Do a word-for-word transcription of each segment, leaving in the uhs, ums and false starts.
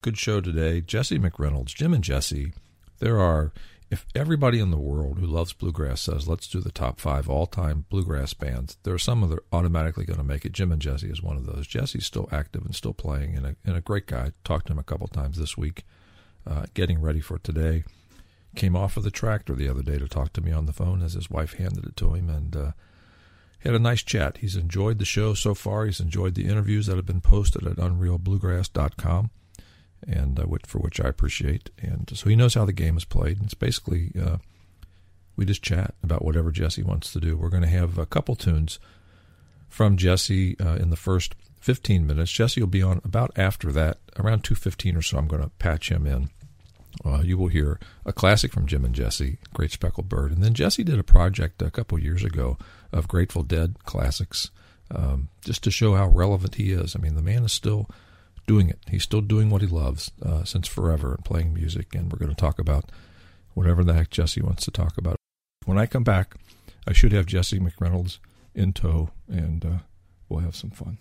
good show today. Jesse McReynolds, Jim and Jesse. There are, if everybody in the world who loves bluegrass says, let's do the top five all-time bluegrass bands, there are some that are automatically going to make it. Jim and Jesse is one of those. Jesse's still active and still playing, and a, and a great guy. Talked to him a couple times this week, uh, getting ready for today. Came off of the tractor the other day to talk to me on the phone as his wife handed it to him, and uh, had a nice chat. He's enjoyed the show so far. He's enjoyed the interviews that have been posted at unreal bluegrass dot com, and uh, which, for which I appreciate. And so he knows how the game is played. And it's basically, uh, we just chat about whatever Jesse wants to do. We're going to have a couple tunes from Jesse uh, in the first fifteen minutes. Jesse will be on about after that, around two fifteen or so. I'm going to patch him in. Uh, you will hear a classic from Jim and Jesse, Great Speckled Bird. And then Jesse did a project a couple years ago of Grateful Dead classics, um, just to show how relevant he is. I mean, the man is still doing it. He's still doing what he loves uh, since forever and playing music. And we're going to talk about whatever the heck Jesse wants to talk about. When I come back, I should have Jesse McReynolds in tow, and uh, we'll have some fun.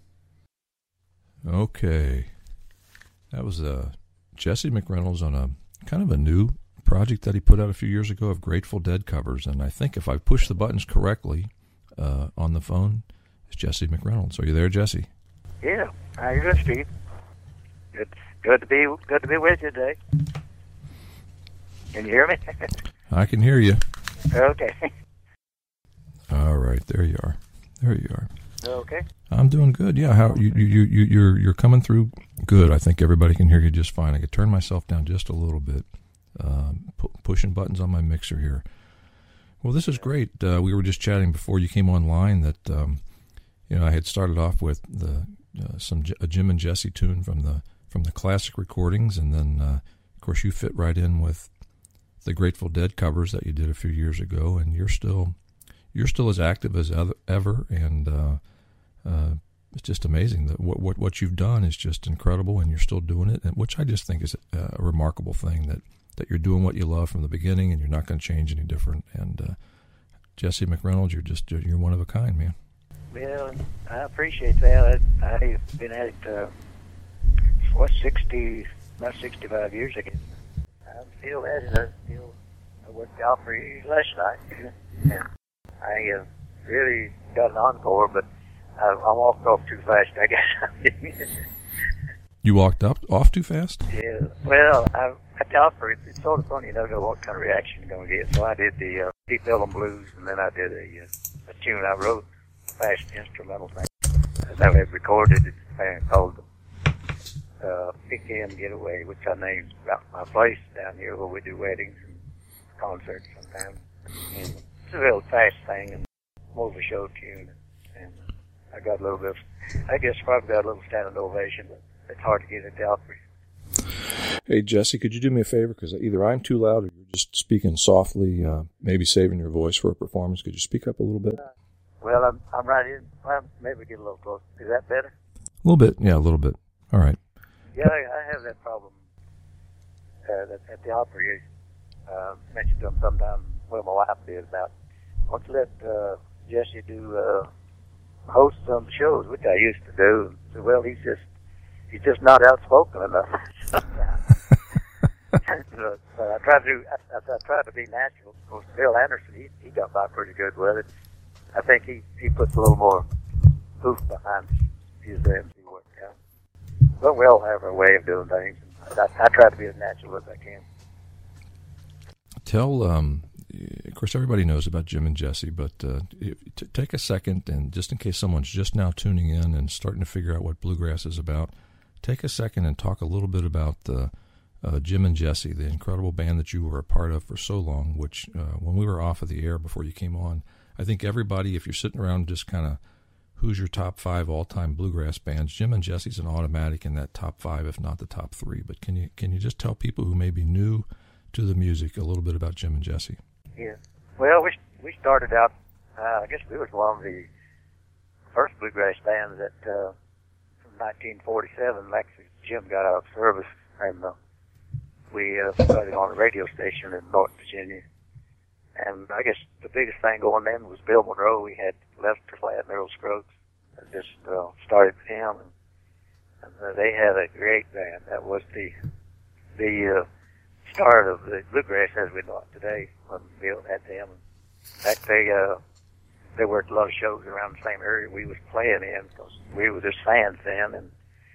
Okay. That was a... Jesse McReynolds on a kind of a new project that he put out a few years ago of Grateful Dead covers. And I think if I push the buttons correctly uh, on the phone, it's Jesse McReynolds. Are you there, Jesse? Yeah. How you doing, Steve? Good, good to be good to be with you today. Can you hear me? I can hear you. Okay. All right, there you are. There you are. Okay. I'm doing good. Yeah, how you you you you're you're coming through good. I think everybody can hear you just fine. I could turn myself down just a little bit, um, pu- pushing buttons on my mixer here. Well, this is great. Uh, we were just chatting before you came online that um, you know I had started off with the uh, some a Jim and Jesse tune from the from the classic recordings, and then uh, of course you fit right in with the Grateful Dead covers that you did a few years ago, and you're still you're still as active as ever, and uh, uh, it's just amazing that what, what what you've done is just incredible, and you're still doing it, and which I just think is a, a remarkable thing that, that you're doing what you love from the beginning, and you're not going to change any different. And uh, Jesse McReynolds, you're just you're one of a kind, man. Well, I appreciate that. I, I've been at it uh, what sixty, not sixty-five years ago. I'm still at it. I still I worked out for you last night. And I uh, really got an encore, but I, I walked off too fast, I guess. You walked up off too fast? Yeah. Well, I, at the opera, it's, it's sort of funny. You don't know what kind of reaction you're going to get. So I did the uh, Deep Ellum Blues, and then I did a, uh, a tune I wrote, fast instrumental thing. That I recorded it and called uh, Pick In Getaway, which I named my place down here where we do weddings and concerts sometimes. And it's a real fast thing and more of a show tune. And I got a little bit, of, I guess probably got a little standing ovation, but it's hard to get it out for you. Hey, Jesse, could you do me a favor? Because either I'm too loud or you're just speaking softly, uh, maybe saving your voice for a performance. Could you speak up a little bit? Uh, well, I'm, I'm right in. Well, maybe get a little closer. Is that better? A little bit. Yeah, a little bit. All right. Yeah, I, I have that problem uh, at, at the opera. You uh, mentioned them sometime, well, my wife did, about, why don't you let uh, Jesse do, uh, host some shows, which I used to do. So, well, he's just, he's just not outspoken enough. so, so I try to do, I, I, I try to be natural. Of course, Bill Anderson, he, he got by pretty good with it. I think he, he puts a little more oomph behind his M C work. Yeah. But we all have our way of doing things. I, I try to be as natural as I can. Tell, um, of course, everybody knows about Jim and Jesse, but uh, if, t- take a second, and just in case someone's just now tuning in and starting to figure out what bluegrass is about, take a second and talk a little bit about uh, uh, Jim and Jesse, the incredible band that you were a part of for so long, which uh, when we were off of the air before you came on, I think everybody, if you're sitting around just kind of, who's your top five all-time bluegrass bands, Jim and Jesse's an automatic in that top five, if not the top three. But can you can you just tell people who may be new to the music a little bit about Jim and Jesse? Yeah. Well, we we started out, uh, I guess we was one of the first bluegrass bands that, uh, from nineteen forty-seven, actually Jim got out of service, and uh, we uh, started on a radio station in North Virginia. And I guess the biggest thing going then was Bill Monroe. We had Lester Flatt and Earl Scruggs. I just uh, started with him. And, uh, they had a great band. That was the the uh, start of the bluegrass as we know it today. When Bill had them. In fact, they uh, they worked a lot of shows around the same area we was playing in because we were just fans then. And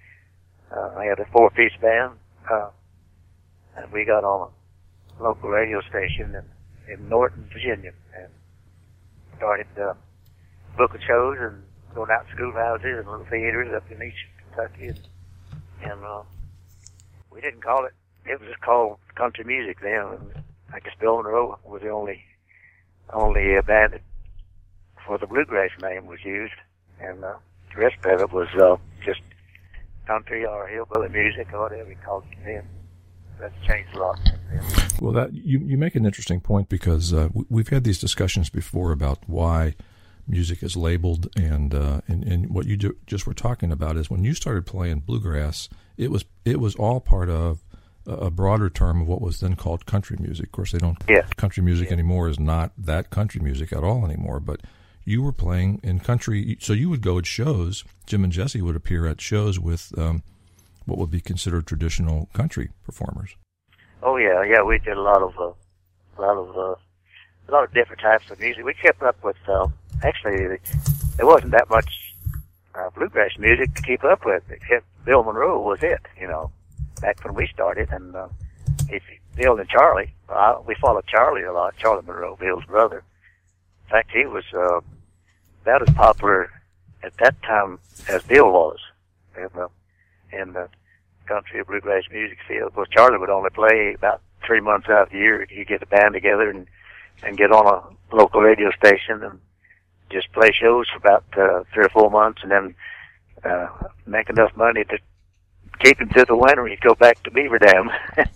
uh, I had a four-piece band, uh, and we got on a local radio station in, in Norton, Virginia, and started uh, booking shows and going out to schoolhouses and little theaters up in East Kentucky. And, and uh, we didn't call it, it was just called country music then. And I guess Bill Monroe was the only only uh, band that, for the bluegrass name was used. And uh, the rest of it was uh, just country or hillbilly music or whatever you called it then. That's changed a lot since then. Well, that you, you make an interesting point because uh, we've had these discussions before about why music is labeled, and uh, and, and what you do, just were talking about is when you started playing bluegrass, it was it was all part of a broader term of what was then called country music. Of course, they don't. Yeah. Country music yeah. anymore is not that country music at all anymore. But you were playing in country, so you would go at shows. Jim and Jesse would appear at shows with um, what would be considered traditional country performers. Oh yeah, yeah. We did a lot of uh, a lot of uh, a lot of different types of music. We kept up with. Uh, actually, there wasn't that much uh, bluegrass music to keep up with, except Bill Monroe was it. You know. Back when we started, and uh, if Bill and Charlie, uh, we followed Charlie a lot. Charlie Monroe, Bill's brother. In fact, he was uh, about as popular at that time as Bill was in the in the country or bluegrass music field. Of course, Charlie would only play about three months out of the year. He'd get a band together and and get on a local radio station and just play shows for about uh, three or four months, and then uh, make enough money to keep him through the winter. He'd go back to Beaver Dam,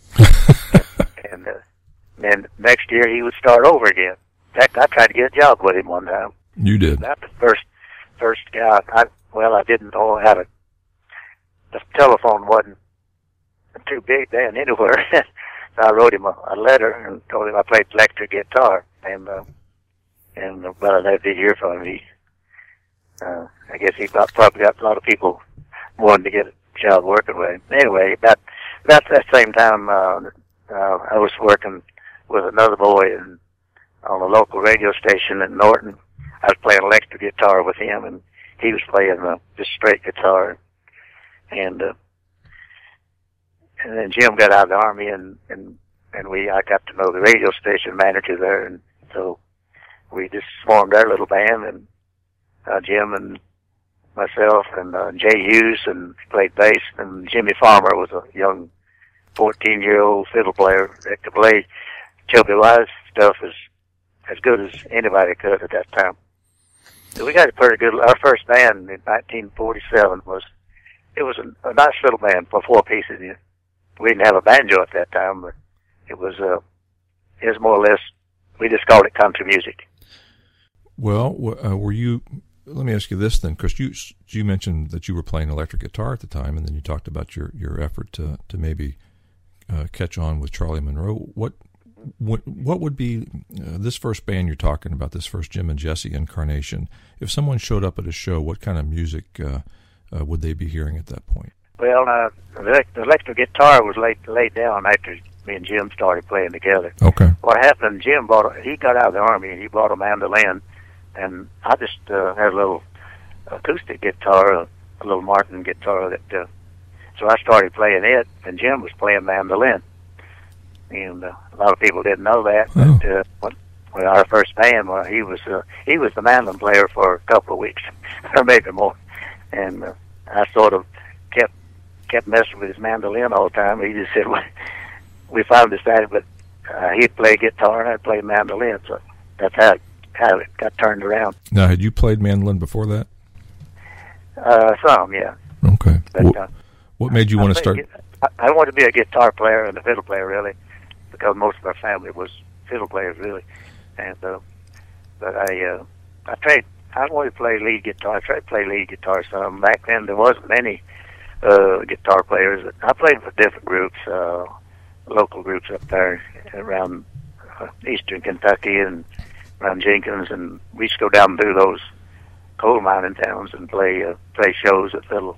and uh, then next year he would start over again. In fact, I tried to get a job with him one time. You did. Not the first first guy. I, well, I didn't know how to. The telephone wasn't too big then anywhere. So I wrote him a, a letter and told him I played electric guitar, and uh, and uh, but I never did hear from him. He, uh, I guess he got, probably got a lot of people wanting to get a job working with him. Anyway, about about that same time, uh, uh, I was working with another boy in, on a local radio station in Norton. I was playing electric guitar with him, and he was playing uh, just straight guitar. And uh, and then Jim got out of the army, and and and we I got to know the radio station manager there, and so we just formed our little band, and uh, Jim and myself and uh, Jay Hughes and played bass, and Jimmy Farmer was a young fourteen-year-old fiddle player that could play Chubby Wise stuff as as good as anybody could at that time. So we got a pretty good. Our first band in nineteen forty-seven was it was a, a nice little band for four pieces. We didn't have a banjo at that time, but it was uh, it was more or less. We just called it country music. Well, uh, were you? Let me ask you this then, because you you mentioned that you were playing electric guitar at the time, and then you talked about your, your effort to to maybe uh, catch on with Charlie Monroe. What what what would be uh, this first band you're talking about? This first Jim and Jesse incarnation. If someone showed up at a show, what kind of music uh, uh, would they be hearing at that point? Well, uh, the electric guitar was laid laid down after me and Jim started playing together. Okay. What happened? Jim bought a, he got out of the army and he bought a mandolin. And I just uh, had a little acoustic guitar, a, a little Martin guitar. That uh, so I started playing it, and Jim was playing mandolin. And uh, a lot of people didn't know that. Oh. But uh, when, when our first band, well, he was uh, he was the mandolin player for a couple of weeks, or maybe more. And uh, I sort of kept kept messing with his mandolin all the time. He just said, well, we finally decided, but uh, he'd play guitar and I'd play mandolin. So that's how it how it got turned around. Now, had you played mandolin before that? Uh, some, yeah. Okay. But, what, uh, what made you I want to start? I, I wanted to be a guitar player and a fiddle player, really, because most of our family was fiddle players, really. And uh, but I, uh, I tried. I wanted to play lead guitar. I tried to play lead guitar some. Back then, there wasn't many uh, guitar players. I played with different groups, uh, local groups up there around uh, eastern Kentucky and around Jenkins, and we used to go down through those coal mining towns and play uh, play shows at little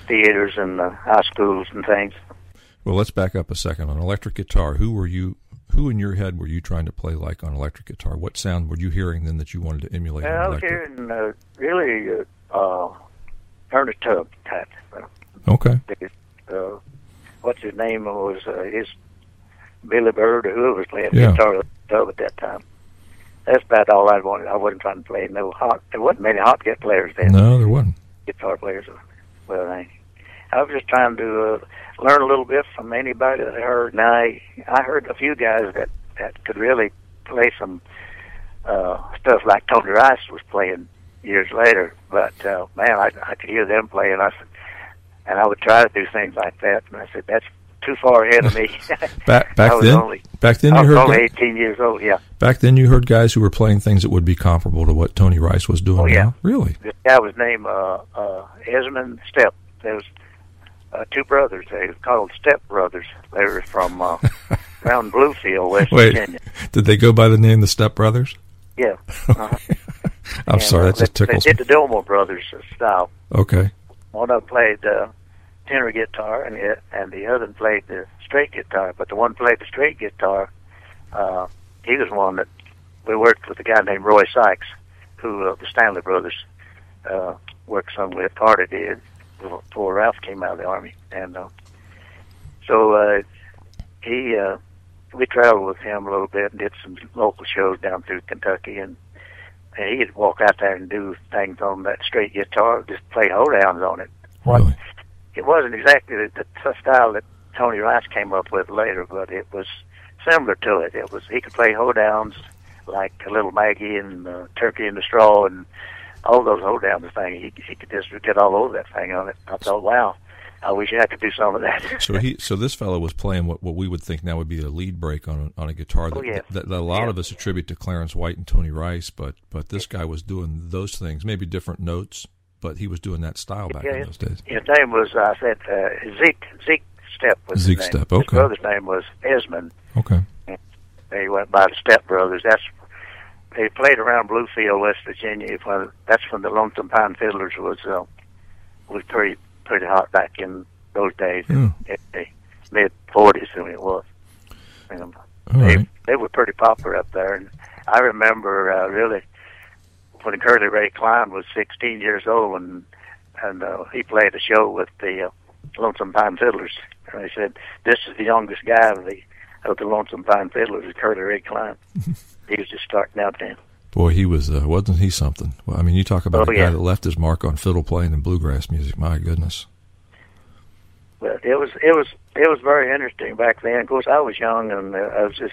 theaters and uh, high schools and things. Well, let's back up a second. On electric guitar, who were you? Who in your head were you trying to play like on electric guitar? What sound were you hearing then that you wanted to emulate? Well, on I was electric? hearing uh, really uh, uh, Ernest Tubb type. Okay. Uh, what's his name was uh, his Billy Bird or whoever was playing Yeah. guitar Tubb at that time. That's about all I wanted. I wasn't trying to play no hot. There wasn't many hot guitar players then. No, there wasn't. Guitar players. Well, I, I was just trying to uh, learn a little bit from anybody that I heard. And I, I heard a few guys that, that could really play some uh, stuff like Tony Rice was playing years later. But, uh, man, I, I could hear them playing. I said, and I would try to do things like that. And I said, that's too far ahead of me. Back back I was then, only, back then I you was heard only gu- eighteen years old, yeah. back then you heard guys who were playing things that would be comparable to what Tony Rice was doing Oh, yeah. now. Really? This guy was named uh, uh, Esmond Stepp. There was uh, two brothers. They were called Stepp Brothers. They were from uh, around Bluefield, West Wait, Virginia. did they go by the name the Step Brothers? Yeah. Uh-huh. I'm And, sorry, uh, that just they, tickles they me. did the Dillmore Brothers style. Okay. One of them played uh, tenor guitar, and the, and the other played the straight guitar. But the one played the straight guitar, uh, he was one that we worked with a guy named Roy Sykes, who uh, the Stanley Brothers uh, worked some with. Carter did before Ralph came out of the Army. And uh, so uh, he, uh, we traveled with him a little bit and did some local shows down through Kentucky, and And he'd walk out there and do things on that straight guitar, just play hoedowns on it. What? Really? It wasn't exactly the, the style that Tony Rice came up with later, but it was similar to it. It was he could play hoedowns like Little Maggie and uh, Turkey in the Straw and all those hoedowns things. He, he could just get all over that thing on it. I thought, wow, I wish I could do some of that. So he, so this fellow was playing what, what we would think now would be a lead break on a, on a guitar that, Oh, yes. that, that a lot Yeah. of us attribute to Clarence White and Tony Rice, but but this guy was doing those things, maybe different notes, but he was doing that style back Yeah, in those days. His name was, I said, uh, Zeke, Zeke Stepp was Zeke his name. Stepp, okay. His brother's name was Esmond. Okay. They went by the Stepp Brothers. That's They played around Bluefield, West Virginia. When, that's when the Lonesome Pine Fiddlers was uh, was pretty pretty hot back in those days, Hmm. in the mid forties when it was. And All they, right. they were pretty popular up there. And I remember uh, really when Curly Ray Klein was sixteen years old, and and uh, he played a show with the uh, Lonesome Pine Fiddlers. And they said, "This is the youngest guy of the of the Lonesome Pine Fiddlers, is Curly Ray Klein." He was just starting out then. Boy, he was, uh, wasn't he something? Well, I mean, you talk about Oh, a guy yeah. that left his mark on fiddle playing and bluegrass music. My goodness. But it was it was it was very interesting back then. Of course, I was young, and uh, I was just.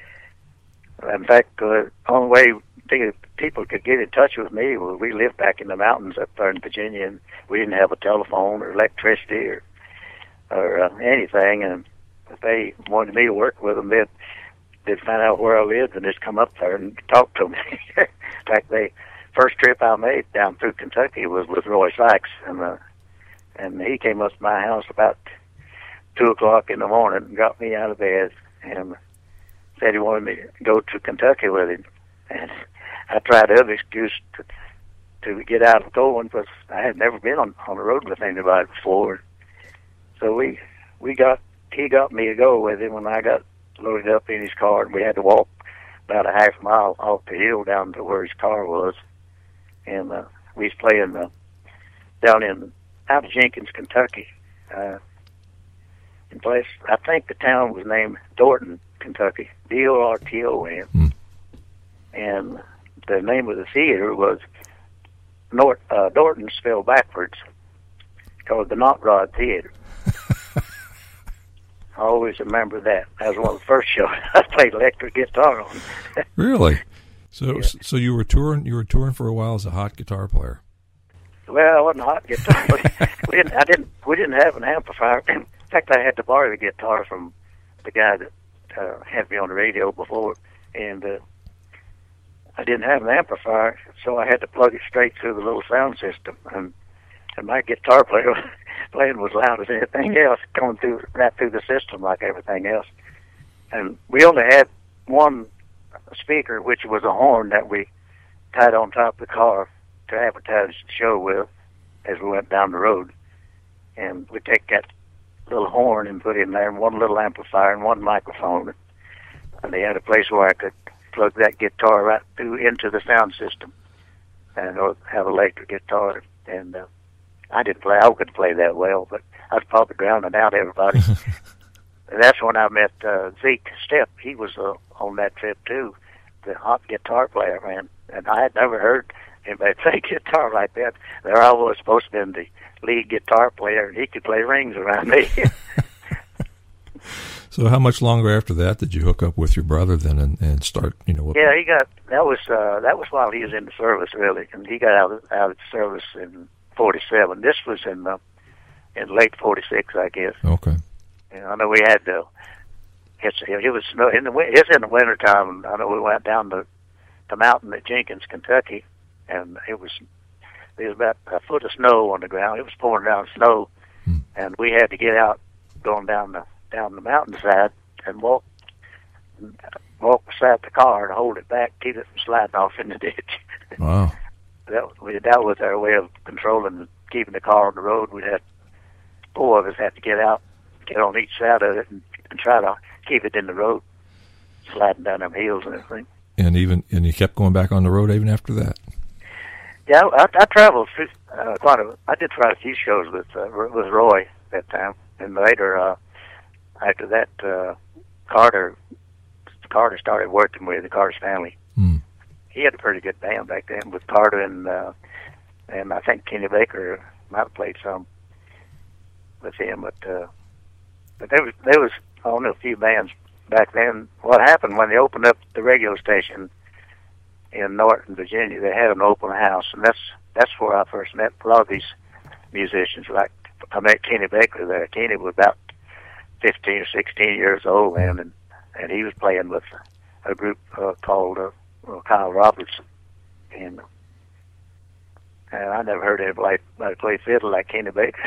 In fact, uh, only way they- people could get in touch with me was we lived back in the mountains up there in Virginia, and we didn't have a telephone or electricity or or uh, anything. And if they wanted me to work with them, they'd they'd find out where I lived and just come up there and talk to me. In fact, the first trip I made down through Kentucky was with Roy Sykes, and uh, and he came up to my house about two o'clock in the morning and got me out of bed and said he wanted me to go to Kentucky with him. And I tried every excuse to to get out of going because I had never been on on the road with anybody before. So we we got he got me to go with him, and I got loaded up in his car, and we had to walk about a half mile off the hill down to where his car was. And uh, we was playing uh, down in out of Jenkins, Kentucky. Uh, in place, I think the town was named Dorton, Kentucky, D O R T O N. Mm. And the name of the theater was Nort, uh, Dorton spelled backwards, called the Knot Rod Theater. I always remember that. That was one of the first shows I played electric guitar on. Really? So, Yeah. so you were touring. You were touring for a while as a hot guitar player. Well, I wasn't a hot guitar. we didn't. I didn't. We didn't have an amplifier. In fact, I had to borrow the guitar from the guy that uh, had me on the radio before, and uh, I didn't have an amplifier, so I had to plug it straight through the little sound system. And and my guitar player playing was loud as anything else, going through right through the system like everything else. And we only had one speaker, which was a horn that we tied on top of the car to advertise the show with as we went down the road. and we take that little horn and put it in there, and one little amplifier and one microphone, and they had a place where I could plug that guitar right through into the sound system, and or have an electric guitar. And uh, I didn't play; I couldn't play that well, but I was probably drowning out everybody. And that's when I met uh, Zeke Stepp. He was uh, on that trip too, the hot guitar player, man. And I had never heard anybody play guitar like that. There I was supposed to be the lead guitar player, and he could play rings around me. So how much longer after that did you hook up with your brother then and, and start, you know? What... Yeah, he got, that was uh, that was while he was in the service, really. And he got out of, out of the service in forty-seven. This was in uh, in late forty-six, I guess. Okay. And I know we had to, it's, it was snow, in the, it's in the wintertime. I know we went down the, the mountain at Jenkins, Kentucky, and it was, there was about a foot of snow on the ground. It was pouring down snow, hmm. and we had to get out going down the down the mountainside and walk walk beside the car and hold it back, keep it from sliding off in the ditch. Wow. that, we, that was our way of controlling, keeping the car on the road. We had, four of us had to get out, get on each side of it, and, and try to keep it in the road, sliding down them hills and everything. And even and you kept going back on the road even after that? Yeah, I, I traveled through, uh, quite a, I did quite a few shows with uh, with Roy that time, and later, uh, after that, uh, Carter Carter started working with the Carter's family. Mm. He had a pretty good band back then with Carter and uh, and I think Kenny Baker might have played some with him, but uh, but there was there was only a few bands back then. What happened when they opened up the radio station in Norton, Virginia? They had an open house, and that's that's where I first met a lot of these musicians. Like I met Kenny Baker there. Kenny was about fifteen or sixteen years old then, and and he was playing with a group uh, called uh, well, Kyle Robertson, and and I never heard anybody play fiddle like Kenny Baker.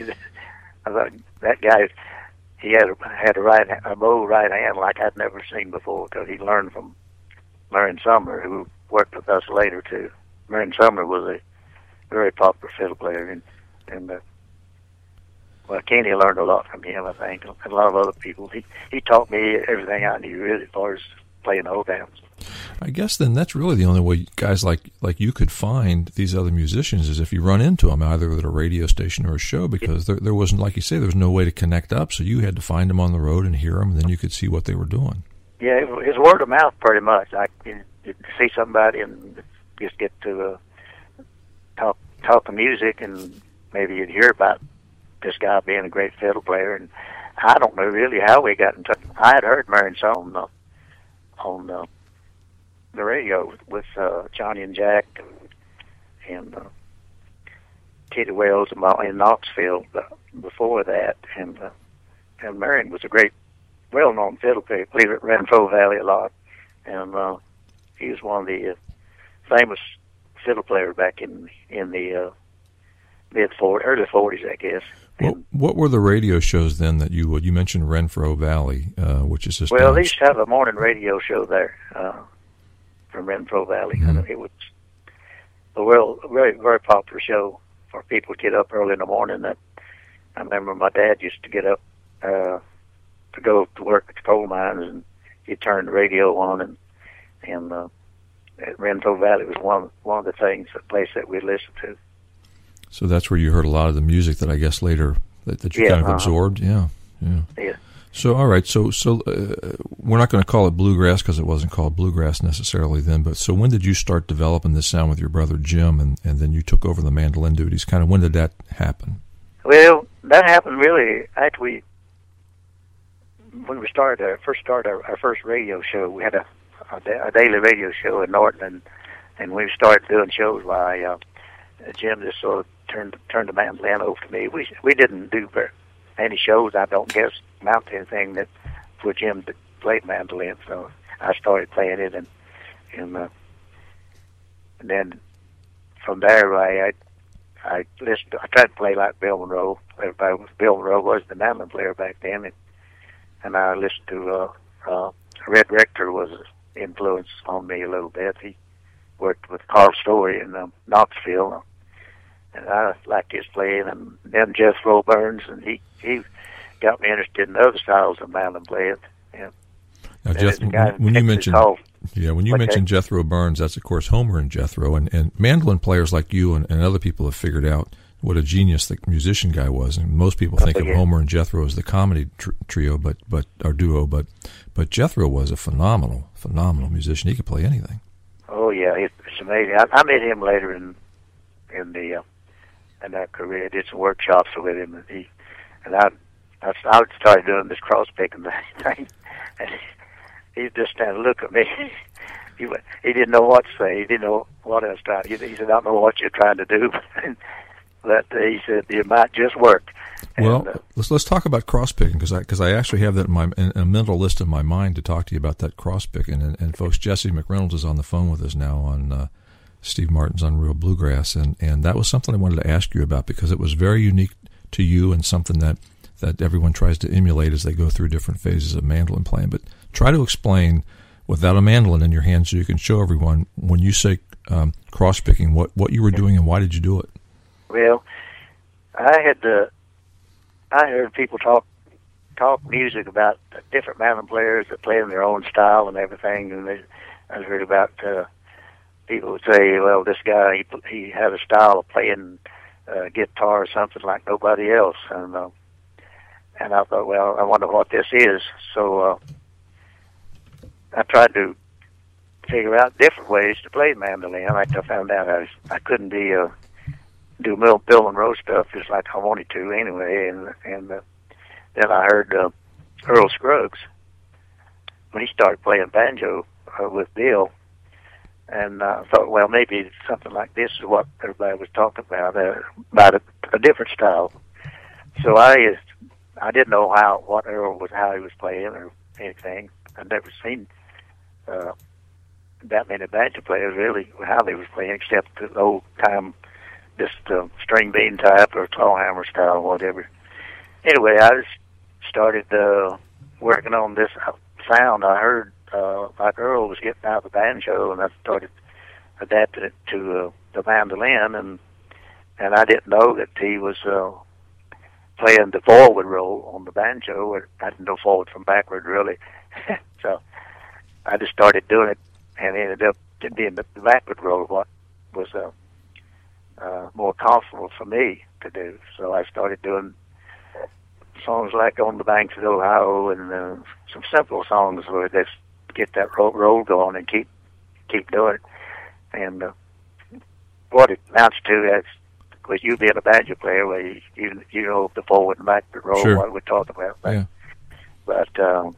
I thought that guy, he had a, had a right a bow right hand like I'd never seen before, because he learned from Marion Sumner, who worked with us later too. Marion Sumner was a very popular fiddle player, and and uh, well, Kenny learned a lot from him, I think, and a lot of other people. He he taught me everything I knew, really, as far as playing old downs. I guess then that's really the only way guys like like you could find these other musicians is if you run into them either at a radio station or a show, because there, there wasn't, like you say, there was no way to connect up, so you had to find them on the road and hear them, and then you could see what they were doing. Yeah, it was word of mouth pretty much. I you, you see somebody and just get to uh, talk talk the music, and maybe you'd hear about this guy being a great fiddle player, and I don't know really how we got in touch. I had heard Marion Song on, on uh, the radio with uh, Johnny and Jack and, and uh, Teddy Wells in, in Knoxville before that, and uh, and Marion was a great, well-known fiddle player. Played at Renfrew Valley a lot, and uh, he was one of the uh, famous fiddle players back in in the uh, mid forties, early forties, I guess. What, what were the radio shows then that you would? You mentioned Renfrew Valley, uh, which is just well, they used to have a morning radio show there uh, from Renfrew Valley. Mm-hmm. And it was a real, very, very popular show for people to get up early in the morning. That I remember my dad used to get up uh, to go to work at the coal mines, and he'd turn the radio on, and and uh, Renfrew Valley was one one of the things, the place that we listened to. So that's where you heard a lot of the music that I guess later that, that you yeah, kind of uh-huh. absorbed. Yeah, yeah. Yeah. So all right, so so uh, we're not going to call it bluegrass because it wasn't called bluegrass necessarily then. But so when did you start developing this sound with your brother Jim, and, and then you took over the mandolin duties? Kind of when did that happen? Well, that happened really after we when we started our first started our, our first radio show. We had a, a, a daily radio show in Norton, and and we started doing shows by uh, Jim just sort of turned turned the mandolin over to me. We we didn't do very any shows, I don't guess, amount to anything that for Jim to play mandolin. So I started playing it, and and, uh, and then from there I I, I listened. I tried to play like Bill Monroe. Everybody was Bill Monroe was the mandolin player back then, and and I listened to uh, uh, Red Rector was an influence on me a little bit. He worked with Carl Story in um, Knoxville. and I liked his playing. And then Jethro Burns, and he he got me interested in other styles of mandolin playing. Yeah. Now, Jeth, when you mentioned yeah, when you okay. mentioned Jethro Burns, that's of course Homer and Jethro, and, and mandolin players like you and, and other people have figured out what a genius the musician guy was. And most people think oh, yeah. of Homer and Jethro as the comedy tr- trio, but but or duo, but but Jethro was a phenomenal, phenomenal musician. He could play anything. Oh yeah, it's amazing. I, I met him later in in the uh, in that career. I did some workshops with him, and he and I I, I started doing this cross picking thing, and he just kind of looked at me. he he didn't know what to say. He didn't know what I was trying to. He said, "I don't know what you're trying to do," but uh, he said it might just work. Well, and, uh, let's let's talk about cross picking because I because I actually have that in my in a mental list in my mind to talk to you about that cross picking. And, and folks, Jesse McReynolds is on the phone with us now on uh, Steve Martin's Unreal Bluegrass, and, and that was something I wanted to ask you about because it was very unique to you and something that, that everyone tries to emulate as they go through different phases of mandolin playing. But try to explain without a mandolin in your hand so you can show everyone when you say um, cross picking what, what you were doing and why did you do it? Well, I had to. I heard people talk talk music about different mandolin players that play in their own style and everything, and they, I heard about uh, people would say, "Well, this guy he he had a style of playing uh, guitar or something like nobody else," and uh, and I thought, "Well, I wonder what this is." So uh, I tried to figure out different ways to play mandolin. Like I found out I was, I couldn't be a do Bill, Bill Monroe stuff just like I wanted to anyway, and and uh, then I heard uh, Earl Scruggs when he started playing banjo uh, with Bill, and I uh, thought, well, maybe something like this is what everybody was talking about, uh, about a, a different style. So I I didn't know how what Earl was, how he was playing or anything. I'd never seen uh, that many banjo players really how they was playing, except the old time. Just uh, string bean type or clawhammer style or whatever. Anyway, I just started uh, working on this sound. I heard uh, like Earl was getting out the banjo, and I started adapting it to uh, the mandolin, and and I didn't know that he was uh, playing the forward roll on the banjo. Or I didn't know forward from backward really. So I just started doing it, and ended up being the backward roll. What was uh, Uh, more comfortable for me to do. So I started doing songs like On the Banks of Ohio and uh, some simple songs where they get that roll, roll going and keep keep doing it. And uh, what it amounts to is, with you being a banjo player, where you, you, you know the forward and backward roll, sure. what we're talking about. But, yeah. but um,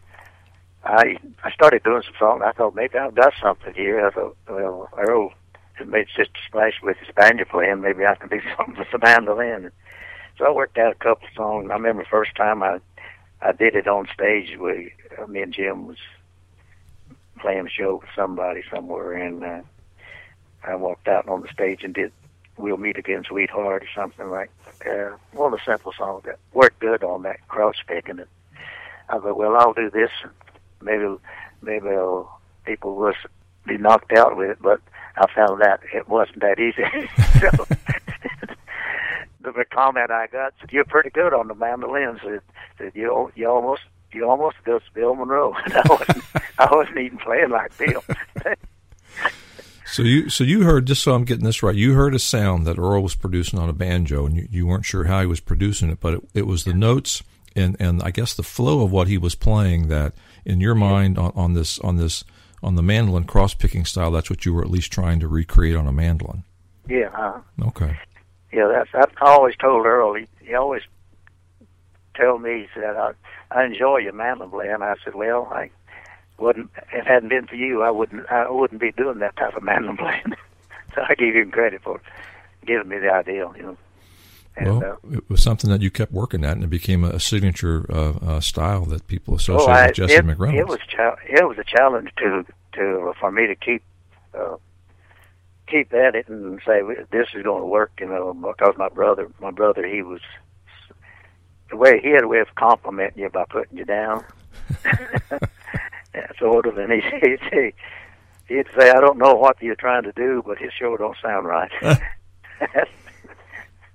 I I started doing some songs. I thought maybe I've got something here. I thought, well, Earl made Sister Splash with his banjo playing, maybe I can do something with the mandolin. So I worked out a couple of songs. I remember the first time I I did it on stage where uh, me and Jim was playing a show with somebody somewhere, and uh, I walked out on the stage and did We'll Meet Again, Sweetheart, or something like uh, one of the simple songs that worked good on that cross picking. And I thought, well, I'll do this. Maybe maybe uh, people will be knocked out with it, but I found out it wasn't that easy. So the comment I got said, "You're pretty good on the mandolin." Said, said you you almost you almost go to Bill Monroe. And I wasn't I wasn't even playing like Bill. So you so you heard, just so I'm getting this right, you heard a sound that Earl was producing on a banjo, and you, you weren't sure how he was producing it, but it, it was the notes and, and I guess the flow of what he was playing that in your mind on, on this on this. on the mandolin cross-picking style, that's what you were at least trying to recreate on a mandolin. Yeah. Uh, okay. Yeah, that's. I've always told Earl. He, he always told me, he said, I, I enjoy your mandolin playing. I said, well, I wouldn't. If it hadn't been for you, I wouldn't. I wouldn't be doing that type of mandolin playing. So I give him credit for giving me the idea. You know. And, well, uh, it was something that you kept working at, and it became a signature uh, uh, style that people associate oh, I, with Jesse it, McReynolds. It was cha- it was a challenge to to for me to keep uh, keep at it and say this is going to work. You know, because my brother, my brother, he was the way he had a way of complimenting you by putting you down, sort of, and he he'd say, he'd say, I don't know what you're trying to do, but it sure don't sound right.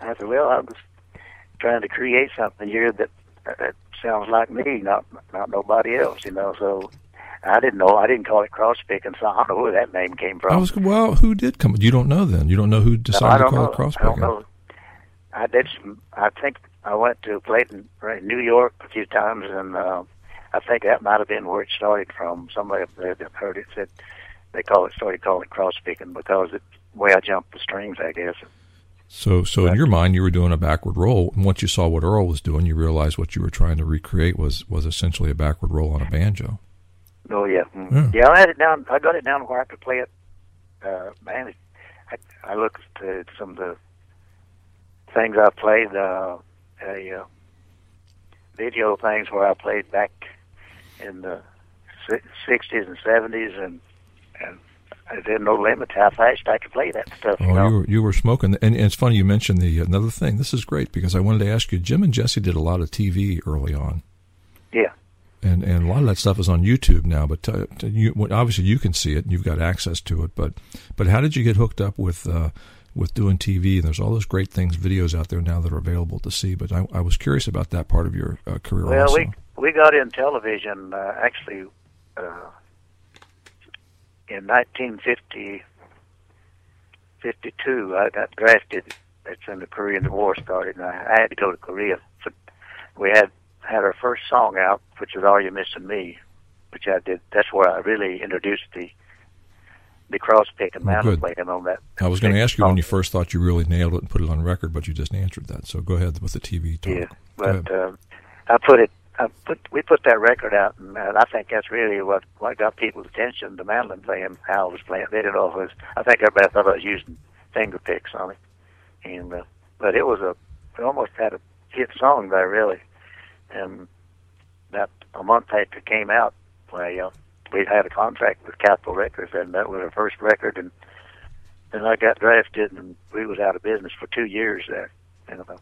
I said, well, I was trying to create something here that, that sounds like me, not not nobody else, you know. So I didn't know. I didn't call it cross picking, so I don't know where that name came from. I was well. Who did come? You don't know then. You don't know who decided no, to call know. it cross I don't picking. know. I did. Some, I think I went to played in, in New York a few times, and uh, I think that might have been where it started from. Somebody up there that heard it said they call it started calling it cross picking because it's the way I jumped the strings, I guess. So, so in your mind, you were doing a backward roll, and once you saw what Earl was doing, you realized what you were trying to recreate was was essentially a backward roll on a banjo. Oh yeah, mm. yeah. yeah. I had it down. I got it down where I could play it. Uh, man, it, I, I looked at some of the things I played, uh, a uh, video things where I played back in the sixties and seventies, and and. There's no limit to how fast I could play that stuff. You oh, know? you were you were smoking, and, and it's funny you mentioned the another thing. This is great because I wanted to ask you. Jim and Jesse did a lot of T V early on. Yeah. And and a lot of that stuff is on YouTube now. But uh, you, obviously you can see it and you've got access to it. But but how did you get hooked up with uh, with doing T V? And there's all those great things, videos out there now that are available to see. But I, I was curious about that part of your uh, career. Well, also. we we got in television uh, actually. Uh, In nineteen fifty, fifty-two, I got drafted. That's when the Korean War started, and I, I had to go to Korea. So we had had our first song out, which was "Are You Missing Me," which I did. That's where I really introduced the the cross pick and well, mountain playing on that. I was going to ask you when you first thought you really nailed it and put it on record, but you just answered that. So go ahead with the T V talk. Yeah, but uh, I put it. I put we put that record out, and uh, I think that's really what, what got people's attention. The mandolin playing, how I was playing. They didn't know it was. I think everybody thought I was using finger picks on it, and uh, but it was a. It almost had a hit song there, really. And that a month after it came out, we uh, we had a contract with Capitol Records, and that was our first record. And then I got drafted, and we was out of business for two years there. You know.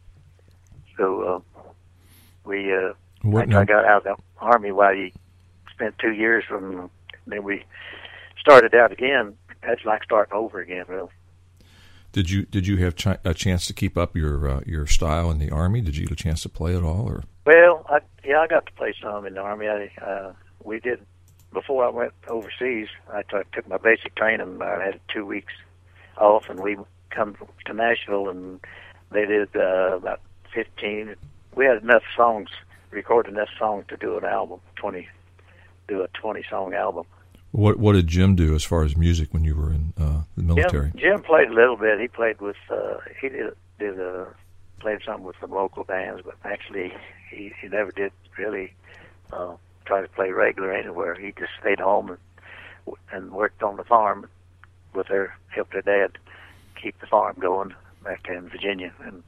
So. Uh, We, uh, what, I, I got out of the Army while you spent two years from, then we started out again. That's like starting over again, really. Did you did you have ch- a chance to keep up your uh, your style in the Army? Did you get a chance to play at all, or? Well, I, yeah, I got to play some in the Army. I, uh, we did before I went overseas. I t- took my basic training. I had two weeks off, and we come to Nashville, and they did uh, about fifteen. We had enough songs, recorded enough songs to do an album, twenty, do a twenty-song album. What What did Jim do as far as music when you were in uh, the military? Jim, Jim played a little bit. He played with, uh, he did, did uh, played something with some local bands, but actually he, he never did really uh, try to play regular anywhere. He just stayed home and, and worked on the farm with her, helped her dad keep the farm going back in Virginia. And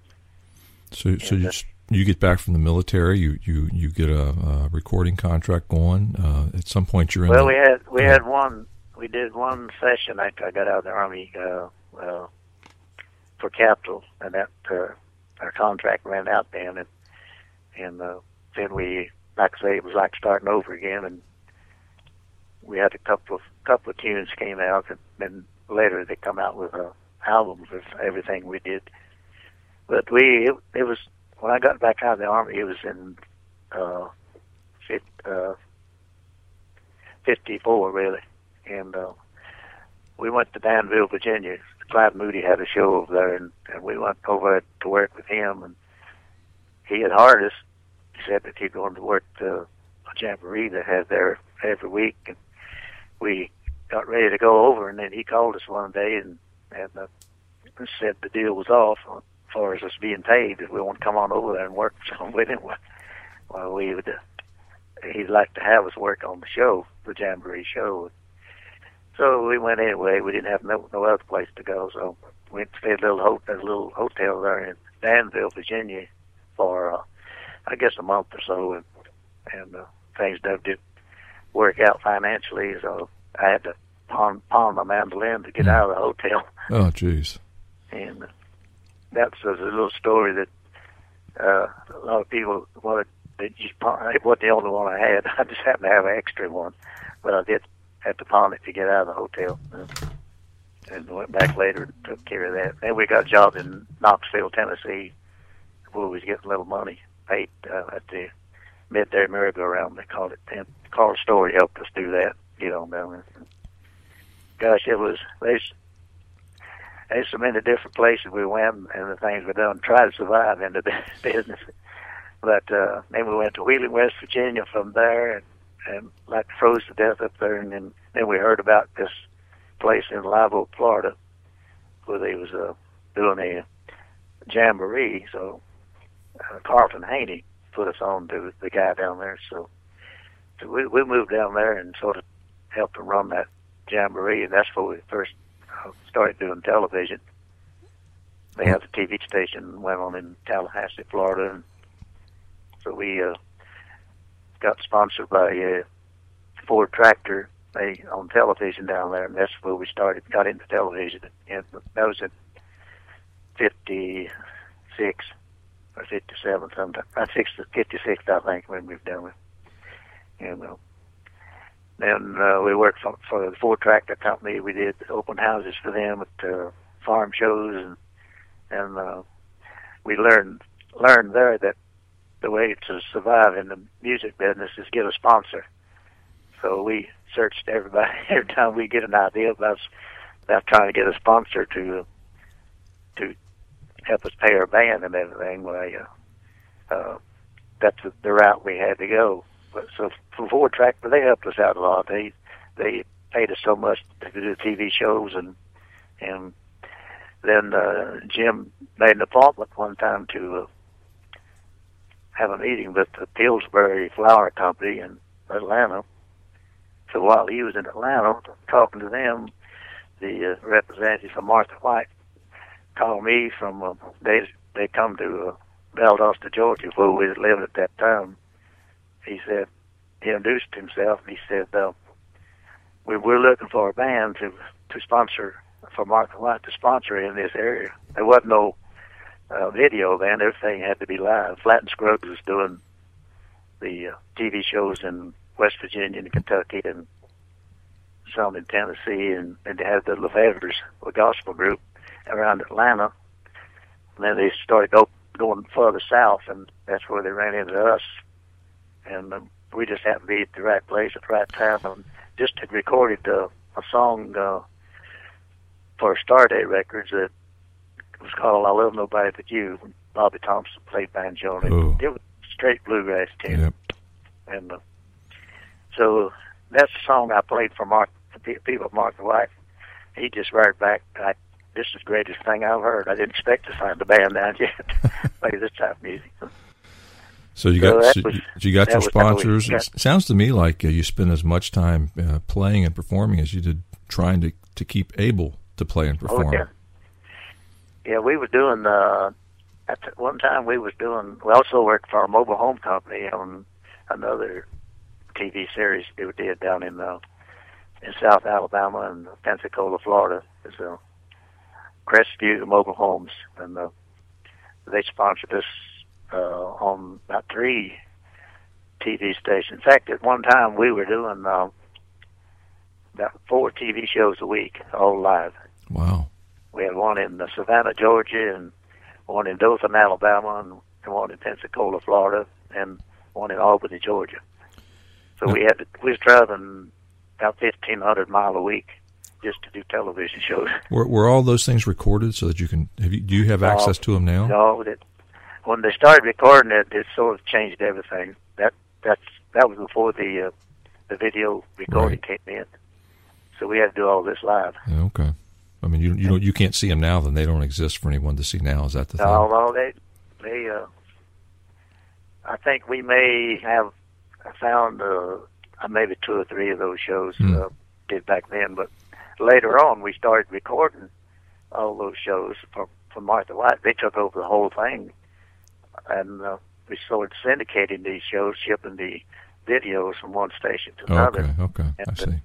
so, so you, you get back from the military, you you, you get a, a recording contract going. Uh, at some point, you're in. Well, the, we had we uh, had one. We did one session after I got out of the Army uh, uh, for Capitol, and that uh, our contract ran out then, and and uh, then we, like I say, it was like starting over again, and we had a couple of couple of tunes came out, and then later they come out with uh, albums of everything we did. But we, it, it was, when I got back out of the Army, it was in uh, fit, uh, fifty-four, really. And uh, we went to Danville, Virginia. Clyde Moody had a show over there, and, and we went over to work with him. And he had hired us. He said that he'd going to work the a jamboree they had there every week. And we got ready to go over, and then he called us one day and, and uh, said the deal was off as far as us being paid, if we want to come on over there and work with him. Well, we would, uh, he'd like to have us work on the show, the Jamboree show. So we went anyway. We didn't have no, no other place to go, so we went to stay at a little, ho- a little hotel there in Danville, Virginia for, uh, I guess, a month or so, and, and uh, things didn't work out financially, so I had to pawn, pawn my mandolin to get mm. out of the hotel. Oh, jeez. And uh, that was a little story that uh, a lot of people wanted. They just pawn, it wasn't the only one I had. I just happened to have an extra one, but I did have to pawn it to get out of the hotel. and went back later and took care of that. Then we got a job in Knoxville, Tennessee, where we was getting a little money paid uh, at the Midday Merry-Go-Round. They called it. And Carl Story helped us do that. Get on down there. Gosh, it was. There's, there's so many different places we went and the things we done to try to survive in the business. But uh, then we went to Wheeling, West Virginia from there, and, and like froze to death up there. And then, then we heard about this place in Live Oak, Florida, where they was uh, doing a jamboree. So uh, Carlton Haney put us on to the guy down there. So, so we, we moved down there and sort of helped him run that jamboree, and that's where we first uh, started doing television. They had a T V station went on in Tallahassee, Florida, and so we uh, got sponsored by uh, Ford Tractor. They on television down there, and that's where we started, got into television. And that was in fifty-six or fifty-seven sometime. Uh, fifty-six, I think, when we moved down there. And uh, then uh, we worked for, for the Ford Tractor Company. We did open houses for them at uh, farm shows, and and uh, we learned learned there that the way to survive in the music business is get a sponsor. So we searched everybody every time we get an idea about about trying to get a sponsor to to help us pay our band and everything. Well, uh, uh, that's the, the route we had to go. But so for Ford Tractor, they helped us out a lot. They they paid us so much to do T V shows, and and then uh, Jim made an appointment one time to uh, have a meeting with the Pillsbury Flour Company in Atlanta. So while he was in Atlanta talking to them, the uh, representative from Martha White called me from, uh, they they come to uh, Valdosta, Georgia, where we lived at that time. He said, he introduced himself, and he said, uh, we, we're looking for a band to, to sponsor, for Martha White to sponsor in this area. There wasn't no uh, video then, everything had to be live. Flat and Scruggs was doing the uh, T V shows in West Virginia and Kentucky, and some in Tennessee, and, and they had the LeFevres, a gospel group, around Atlanta. And then they started go, going further south, and that's where they ran into us. And um, we just happened to be at the right place at the right time, and just had recorded uh, a song uh, for Starday Records that was called "I Love Nobody But You." Bobby Thompson played banjo on it. Ooh. It was straight bluegrass tune. Yep. And uh, so that's the song I played for Mark, the people of Martha White. He just wrote back, I, "This is the greatest thing I've heard. I didn't expect to find the band down yet play this type of music." So you So got that was- so you got that your was how we sponsors. got- It sounds to me like uh, you spend as much time uh, playing and performing as you did trying to, to keep able to play and perform. Oh, yeah. Yeah, we were doing, uh, at the, one time we was doing, we also worked for a mobile home company on another T V series they did down in uh, in South Alabama and Pensacola, Florida. It's uh, Crestview Mobile Homes, and uh, they sponsored us uh, on about three T V stations. In fact, at one time we were doing uh, about four T V shows a week, all live. Wow. We had one in uh, Savannah, Georgia, and one in Dothan, Alabama, and one in Pensacola, Florida, and one in Albany, Georgia. So Yeah. we had to, we was driving about fifteen hundred mile a week just to do television shows. Were, were all those things recorded so that you can? Have you, do you have access to them now? No, that when they started recording it, it sort of changed everything. That that's that was before the uh, the video recording Right. came in. So we had to do all this live. Yeah, okay. I mean, you you don't you can't see them now. Then they don't exist for anyone to see now. Is that the thing? No, no, they, they, uh, I think we may have found uh, maybe two or three of those shows Hmm. uh, did back then, but later on we started recording all those shows for, for Martha White. They took over the whole thing, and uh, we started syndicating these shows, shipping the videos from one station to another. Okay, okay, I And, see.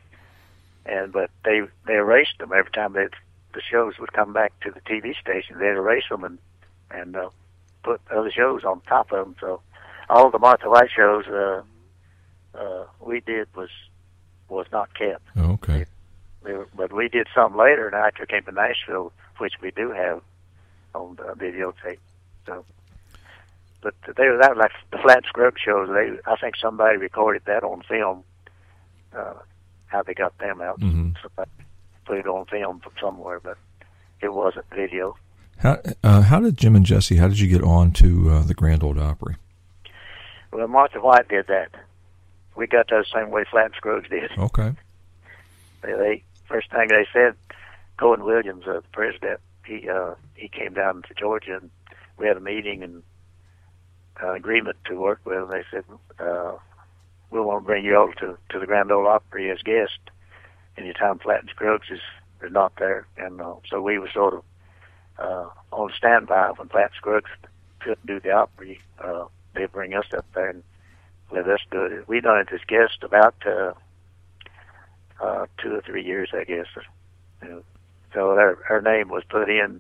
And but they they erased them every time they, the shows would come back to the T V station. They'd erase them and and uh, put other shows on top of them. So all the Martha White shows uh, uh, we did was was not kept. Okay. we were, but we did something later, and I came to Nashville, which we do have on the videotape. So, but they that was like the Flat Scruggs shows. They, I think somebody recorded that on film. Uh, how they got them out? Mm-hmm. Somebody put it on film from somewhere, but it wasn't video. How uh, how did Jim and Jesse? How did you get on to uh, the Grand Ole Opry? Well, Martha White did that. We got that the same way Flat Scruggs did. Okay. They, they first thing they said, Cohen Williams, uh, the president, he uh, he came down to Georgia, and we had a meeting and an agreement to work with. And they said, uh, we want to bring you all to to the Grand Ole Opry as guest anytime Flat Scruggs is, is not there. And uh, so we were sort of uh, on standby when Flat Scruggs couldn't do the Opry. Uh, they'd bring us up there and let us do it. We done it as guests about uh, uh, two or three years, I guess. You know, so our, our name was put in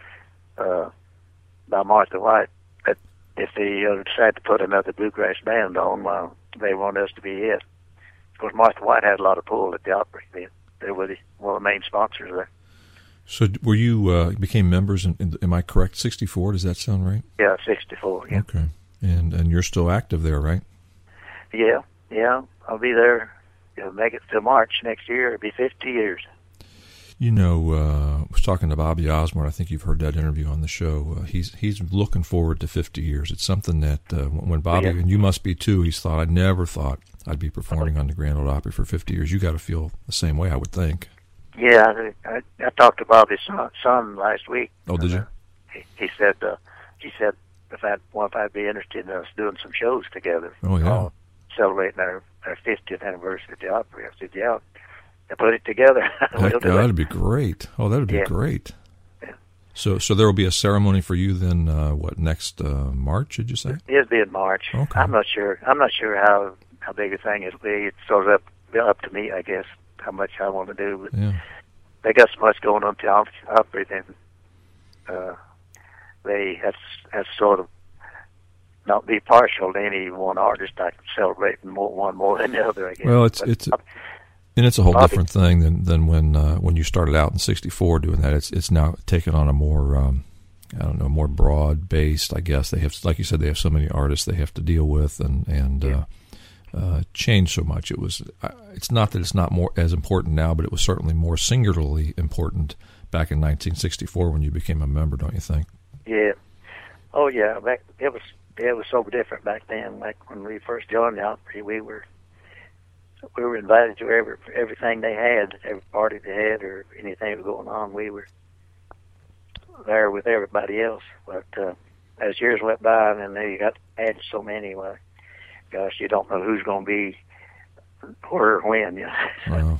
uh, by Martha White. But if they uh, decide to put another bluegrass band on, uh, they want us to be it. Of course, Martha White had a lot of pull at the Opry. They, they were the, one of the main sponsors there. So were you uh, became members? In, in, am I correct? sixty-four. Does that sound right? Yeah, sixty-four. Yeah. Okay. And and you're still active there, right? Yeah, yeah. I'll be there. You know, make it to March next year. It'll be fifty years. You know, uh, I was talking to Bobby Osborne. I think you've heard that interview on the show. Uh, he's he's looking forward to fifty years. It's something that uh, when Bobby, yeah. and you must be too, he's thought, I never thought I'd be performing on the Grand Ole Opry for fifty years. You got to feel the same way, I would think. Yeah, I, I talked to Bobby's son, son last week. Oh, did you? Uh, he, he said, uh, he said if I'd, well, if I'd be interested in us doing some shows together. Oh, yeah. Uh, celebrating our, our fiftieth anniversary at the Opry. I said, yeah, I put it together. Heck, we'll yeah, that'd be great. Oh, that'd be yeah. great. Yeah. So so there will be a ceremony for you then, uh, what, next uh, March, did you say? It'll be in March. Okay. I'm not sure. I'm not sure how, how big a thing it'll be. It's sort of up, up to me, I guess, how much I want to do. But yeah. they got so much going on at the Opry, then uh, they have, have sort of not be partial to any one artist. I can celebrate more, one more than the other, I guess. Well, it's but, it's and it's a whole Bobby, different thing than than when uh, when you started out in sixty-four doing that. It's it's now taken on a more um, I don't know more broad based. I guess they have, like you said, they have so many artists they have to deal with and and yeah. uh, uh, change so much. It was uh, it's not that it's not more as important now, but it was certainly more singularly important back in nineteen sixty-four when you became a member. Don't you think? Yeah. Oh yeah. Back it was. It was so different back then. Like when we first joined the Opry, we were we were invited to every everything they had, every party they had, or anything that was going on. We were there with everybody else. But uh, as years went by, and then they got added so many, well, gosh, you don't know who's going to be where or when. You know?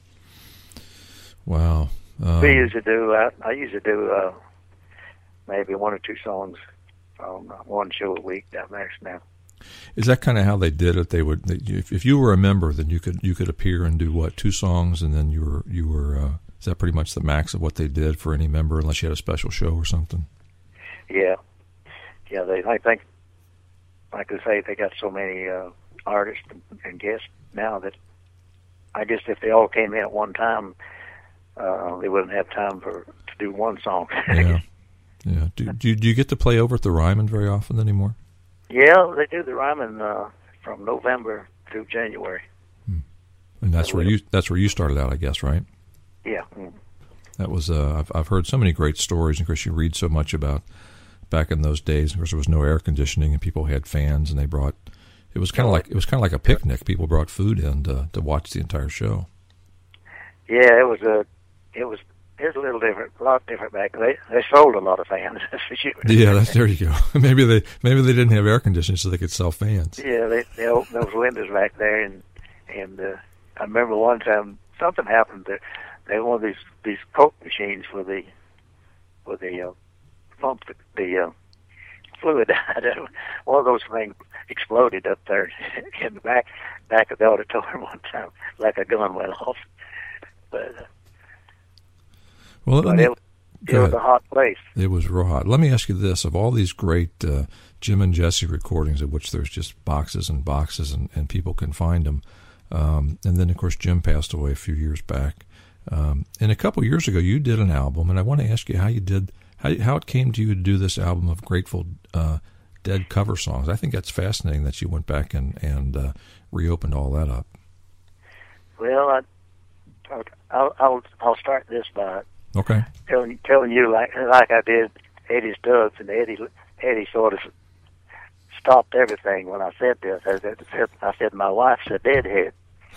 Wow. Wow. Um, we usually do. I, I usually do uh, maybe one or two songs on one show a week down there now. Is that kind of how they did it? They would, they, if, if you were a member, then you could you could appear and do what, two songs, and then you were you were. Uh, is that pretty much the max of what they did for any member, unless you had a special show or something? Yeah, yeah. They, I think, like I say, they got so many uh, artists and guests now that I guess if they all came in at one time, uh, they wouldn't have time for to do one song. Yeah. Yeah. Do, do do you get to play over at the Ryman very often anymore? Yeah, they do the Ryman uh, from November through January. Hmm. And that's where you that's where you started out, I guess, right? Yeah. Mm. That was uh, I've I've heard so many great stories. And of course, you read so much about back in those days. Of course, there was no air conditioning, and people had fans, and they brought. It was kind of like it was kind of like a picnic. People brought food in to to watch the entire show. Yeah, it was a it was. It was a little different, a lot different back then. They, they sold a lot of fans, that's for sure. Yeah, that's, there you go. maybe they maybe they didn't have air conditioning so they could sell fans. Yeah, they, they opened those windows back there, and and uh, I remember one time something happened. There, they had one of these these Coke machines for the for the uh, pump the, the uh, fluid. One of those things exploded up there in the back back of the auditorium one time, like a gun went off. But uh, Well, but me, it, it was a hot place. It was real hot. Let me ask you this. Of all these great uh, Jim and Jesse recordings, of which there's just boxes and boxes and, and people can find them, um, and then, of course, Jim passed away a few years back. Um, and a couple years ago, you did an album, and I want to ask you how you did, how, how it came to you to do this album of Grateful uh, Dead cover songs. I think that's fascinating that you went back and, and uh, reopened all that up. Well, I, I'll, I'll I'll start this by okay. telling telling you like like I did Eddie Stubbs, and Eddie Eddie sort of stopped everything when I said this. I said, I said my wife's a deadhead,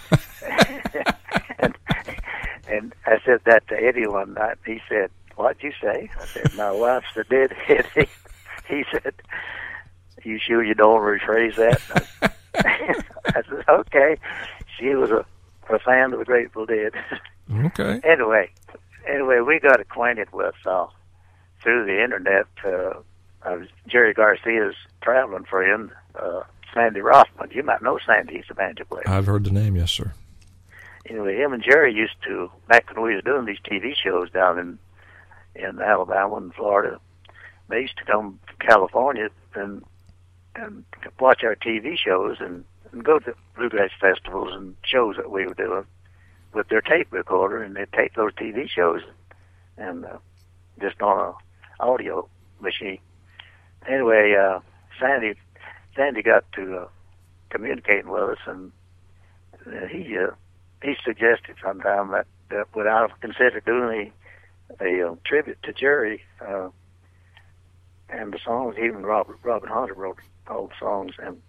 and and I said that to Eddie one night. He said, "What'd you say?" I said, "My wife's a deadhead." He, he said, "You sure you don't rephrase that?" I said, "Okay." She was a, a fan of the Grateful Dead. Okay. Anyway, anyway, we got acquainted with uh, through the internet. Uh, uh, Jerry Garcia's traveling friend, uh, Sandy Rothman. You might know Sandy. He's a banjo player. I've heard the name, yes, sir. Anyway, him and Jerry used to, back when we was doing these T V shows down in in Alabama and Florida, they used to come to California and and watch our T V shows and, and go to bluegrass festivals and shows that we were doing with their tape recorder, and they'd tape those T V shows and uh, just on a audio machine. Anyway, uh, Sandy Sandy got to uh, communicating with us, and uh, he uh, he suggested sometime that, that would I consider doing a, a uh, tribute to Jerry uh, and the songs. Even Robert Robin Hunter wrote all the songs, and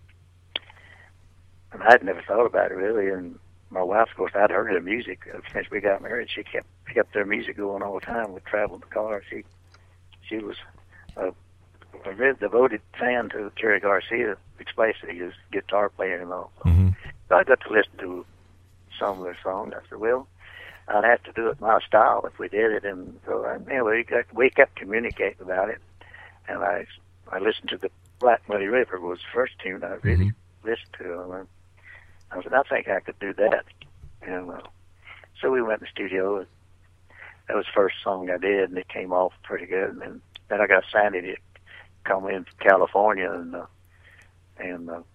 and I'd never thought about it really. And my wife, of course, I'd heard her music since we got married. She kept kept their music going all the time. We traveled in the car. She she was a, a very devoted fan to Jerry Garcia, especially his guitar playing and all. So, mm-hmm. so I got to listen to some of their songs. I said, well, I'd have to do it my style if we did it. And so anyway, we, got, we kept communicating about it. And I I listened to the Black Muddy River was the first tune I really mm-hmm. listened to. And I said, I think I could do that. And uh, so we went in the studio. And that was the first song I did, and it came off pretty good. And then, then I got Sandy to come in from California and uh, and uh,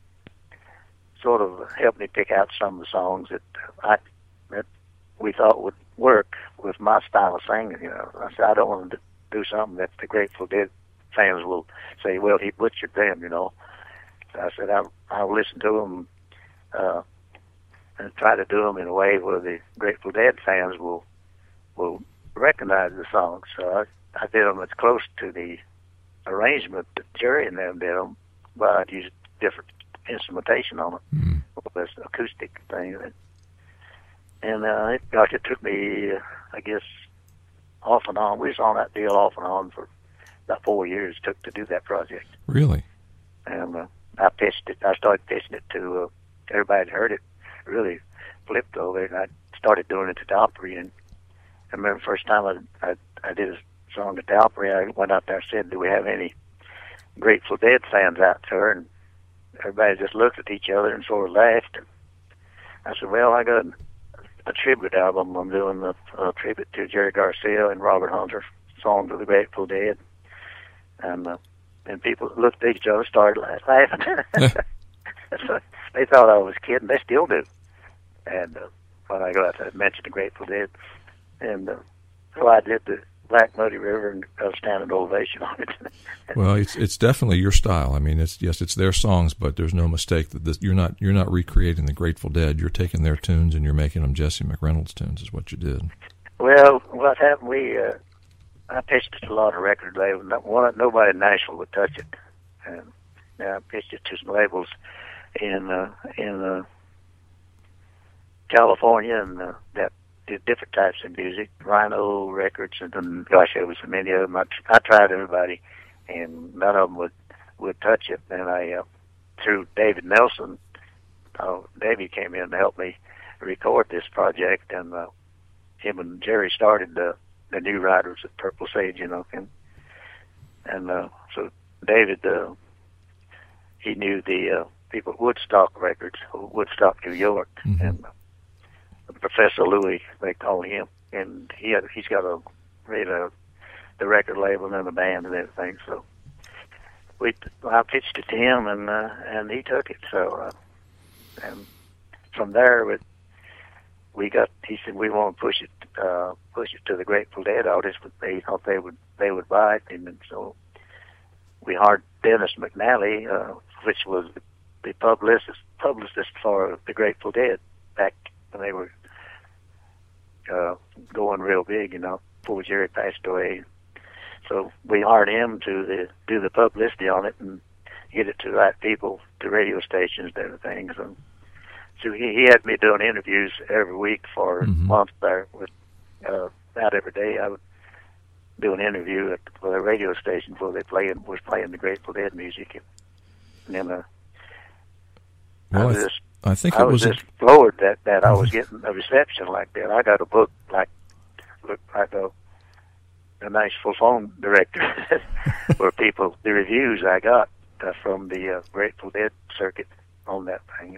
sort of helped me pick out some of the songs that I that we thought would work with my style of singing. You know, I said I don't want to do something that the Grateful Dead fans will say, well, he butchered them. You know, so I said I I'll listen to them. Uh, and try to do them in a way where the Grateful Dead fans will will recognize the songs. So I, I did them as close to the arrangement that Jerry and them did them, but I'd use different instrumentation on it, mm. this acoustic thing. And uh, it, gosh, it took me, uh, I guess, off and on. We was on that deal off and on for about four years. It took to do that project. Really? And uh, I pitched it. I started pitching it to. Uh, Everybody had heard it, really flipped over it, and I started doing it at the Opry. And I remember the first time I, I, I did a song at the Opry, I went out there and said, do we have any Grateful Dead fans out there? And everybody just looked at each other and sort of laughed. And I said, well, I got a tribute album. I'm doing a, a tribute to Jerry Garcia and Robert Hunter, songs of the Grateful Dead. And, uh, and people looked at each other, started laughing. So they thought I was kidding. They still do. And uh, when I go out there, I mentioned the Grateful Dead. And uh, so I did the Black Muddy River and got a standing ovation on it. Well, it's it's definitely your style. I mean, it's yes, it's their songs, but there's no mistake that this, you're not you're not recreating the Grateful Dead. You're taking their tunes and you're making them Jesse McReynolds tunes. Is what you did. Well, what happened? We uh, I pitched it to a lot of record labels. One, nobody in Nashville would touch it. And uh, I pitched it to some labels in uh, in uh, California, and uh, that did different types of music, Rhino Records, and then, gosh, there was so many of them. I, I tried everybody, and none of them would, would touch it. And I, uh, through David Nelson, uh, David came in to help me record this project, and uh, him and Jerry started the, the New Riders at Purple Sage, you know, and and uh, so David, uh, he knew the uh, people at Woodstock Records, Woodstock, New York, mm-hmm. and uh, Professor Louis, they call him, and he had, he's got a, you know, the record label and the band and everything. So we, I pitched it to him, and uh, and he took it. So uh, and from there, we we got. He said we want to push it, uh, push it to the Grateful Dead artists, but they thought they would they would buy it, and so we hired Dennis McNally, uh, which was the publicist publicist for the Grateful Dead back when they were uh, going real big, you know, before Jerry passed away. So we hired him to the, do the publicity on it and get it to the right people, to radio stations and everything. So, so he, he had me doing interviews every week for mm-hmm. months there. With uh, about every day I would do an interview at for the radio station where they playing was playing the Grateful Dead music, and then uh, well, I was I, th- just I think I it was was just a- floored that that I was getting a reception like that. I got a book like looked like a a nice full phone director for people, the reviews I got uh, from the uh, Grateful Dead circuit on that thing.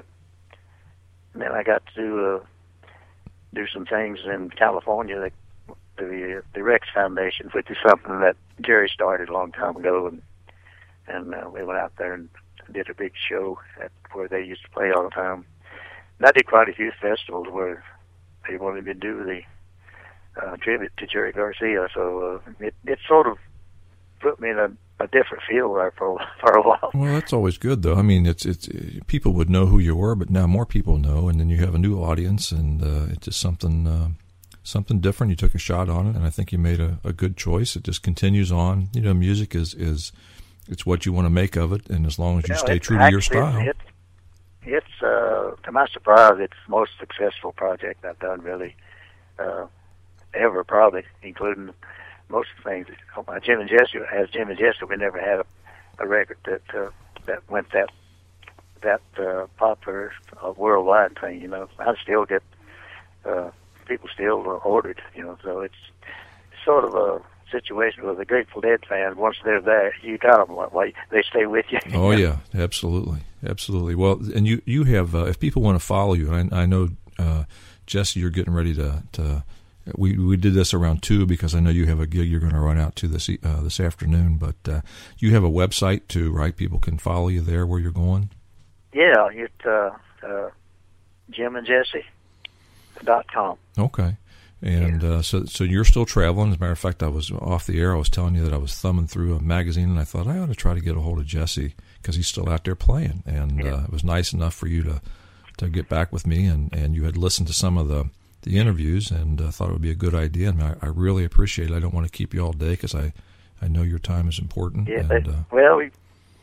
And then I got to uh, do some things in California, that the uh, the Rex Foundation, which is something that Jerry started a long time ago, and and uh, we went out there and did a big show at where they used to play all the time. And I did quite a few festivals where they wanted me to do the Uh, tribute to Jerry Garcia, so uh, it it sort of put me in a, a different field there for for a while. Well, that's always good, though. I mean, it's it's people would know who you were, but now more people know, and then you have a new audience, and uh, it's just something uh, something different. You took a shot on it, and I think you made a, a good choice. It just continues on. You know, music is is it's what you want to make of it, and as long as you Yeah, stay true to your style. It's it's uh, to my surprise, it's the most successful project I've done, really. Uh, ever, probably, including most of the things. Uh, Jim and Jesse, as Jim and Jesse, we never had a, a record that uh, that went that that uh, popular uh, worldwide thing. You know, I still get uh, people still uh, ordered. You know, so it's sort of a situation with the Grateful Dead fans. Once they're there, you got them. Like, they stay with you. Oh yeah, absolutely, absolutely. Well, and you you have uh, if people want to follow you, I, I know uh, Jesse, you're getting ready to to. We we did this around two because I know you have a gig you're going to run out to this uh, this afternoon. But uh, you have a website too, right? People can follow you there where you're going. Yeah, it's uh, uh, Jim and Jesse dot com. Okay, and yeah. uh, so so you're still traveling. As a matter of fact, I was off the air. I was telling you that I was thumbing through a magazine, and I thought I ought to try to get a hold of Jesse because he's still out there playing. And yeah. uh, it was nice enough for you to to get back with me, and, and you had listened to some of the. the interviews, and uh, thought it would be a good idea, and I, I really appreciate it. I don't want to keep you all day because I, I know your time is important. Yeah, and, but, uh, well, we,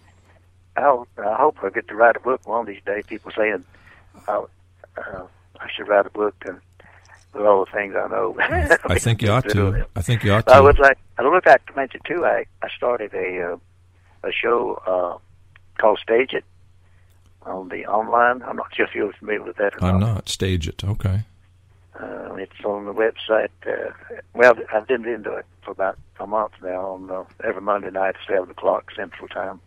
I'll, I hope I get to write a book one of these days. People saying I'll, uh, I should write a book and with all the things I know. I think you ought to. I think you ought to. I would like. I would like to mention too. I I started a uh, a show uh, called Stage It on the online. I'm not sure if you're familiar with that or I'm not. not. Stage It. Okay. Uh, it's on the website. Uh, well, I've been into it for about a month now. On uh, every Monday night at seven o'clock Central Time.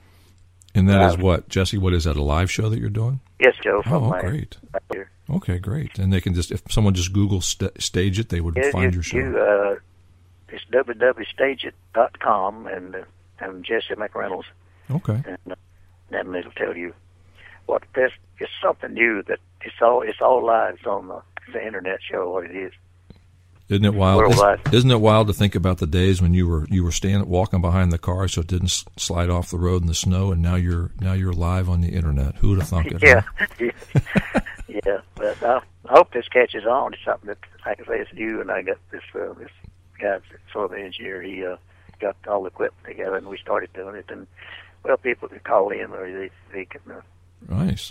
And that uh, is what, Jesse? What is that? A live show that you're doing? Yes, Joe. From Oh, my, great. Right here. Okay, great. And they can just, if someone just Google st- Stage It, they would Yeah, find you, your show. You, uh, it's w w w dot stage it dot com, and uh, and Jesse McReynolds. Okay. And uh, then it'll tell you what there's. It's something new that it's all it's all live. It's on the, the internet show. What it is. Isn't it wild? Worldwide. Isn't, isn't it wild to think about the days when you were you were standing walking behind the car so it didn't s- slide off the road in the snow, and now you're now you're live on the internet? Who would have thunk it? Yeah, Huh? yeah. But I, I hope this catches on. It's something that I can say it's new, and I got this uh, this guy, sort of the engineer. He uh, got all the equipment together, and we started doing it. And well, people can call in, or they they can. Uh, Nice.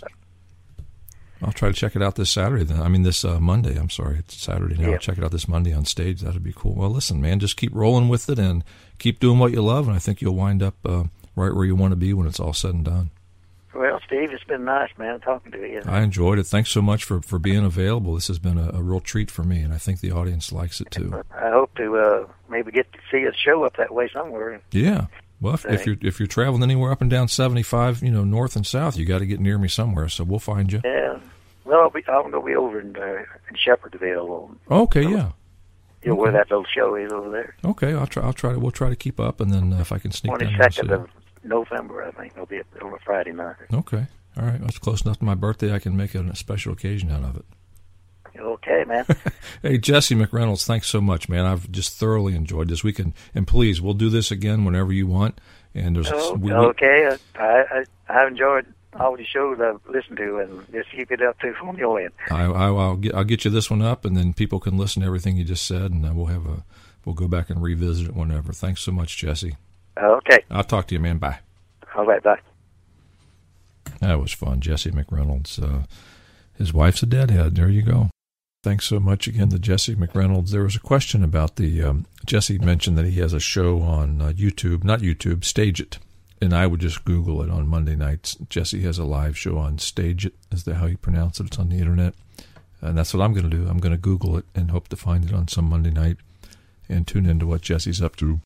I'll try to check it out this Saturday then. I mean, this uh, Monday. I'm sorry. It's Saturday now. Yeah. I'll check it out this Monday on Stage. That would be cool. Well, listen, man, just keep rolling with it and keep doing what you love, and I think you'll wind up uh, right where you want to be when it's all said and done. Well, Steve, it's been nice, man, talking to you. I enjoyed it. Thanks so much for, for being available. This has been a, a real treat for me, and I think the audience likes it too. I hope to uh, maybe get to see a show up that way somewhere. Yeah. Well, if, if you're if you're traveling anywhere up and down seventy-five, you know, north and south, you got to get near me somewhere. So we'll find you. Yeah. Well, I'll be, I'm going to be over in, uh, in Shepherdville. Okay. So, Yeah. You know okay. where that little show is over there. Okay. I'll try. I'll try to. We'll try to keep up, and then uh, if I can sneak down Twenty there and see second it. of November, I think. It'll be on a Friday night. Okay. All right. That's close enough to my birthday. I can make it a special occasion out of it. Okay, man. Hey, Jesse McReynolds, thanks so much, man. I've just thoroughly enjoyed this. We can, and please, we'll do this again whenever you want. And there's Oh, we, okay. I, I I've enjoyed all the shows I've listened to, and just keep it up too from your end. I, I, I'll get I'll get you this one up, and then people can listen to everything you just said, and then we'll have a we'll go back and revisit it whenever. Thanks so much, Jesse. Okay. I'll talk to you, man. Bye. All right, bye. That was fun, Jesse McReynolds. Uh, his wife's a deadhead. There you go. Thanks so much again to Jesse McReynolds. There was a question about the, um, Jesse mentioned that he has a show on uh, YouTube, not YouTube, Stage It. And I would just Google it on Monday nights. Jesse has a live show on Stage It, is that how you pronounce it? It's on the internet. And that's what I'm going to do. I'm going to Google it and hope to find it on some Monday night and tune into what Jesse's up to.